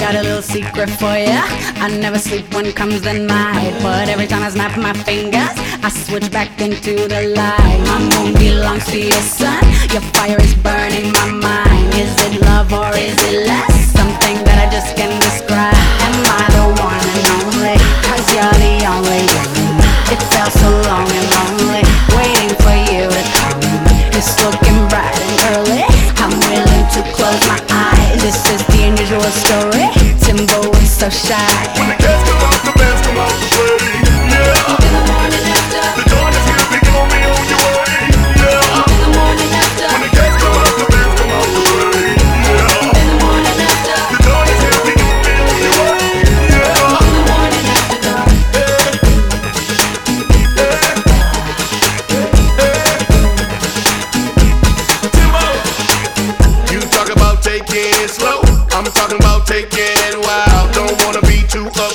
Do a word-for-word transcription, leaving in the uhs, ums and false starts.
got a little secret for ya. I never sleep when comes the night, but every time I snap my fingers, I switch back into the light. My moon belongs to your sun. Your fire is burning my mind. Is it love or is it lust? Something that I just can't describe. Am I the one and only? Cause you're the only one. It felt so long and lonely, waiting for you to come. It's looking bright and early. I'm willing to close my eyes. This is the unusual story. Timbo is so shy. When the cats come out, the bands come out to play. Yeah. In the morning after, The dawn is here, they gon' be on your way. Yeah. in the morning after, When the cats come out, the bands come out to play. Yeah. in the morning after, The dawn is here, they gon' be on your way. Yeah. in the morning after. You talk about taking it slow, I'm talking about taking it wild. Don't wanna be too up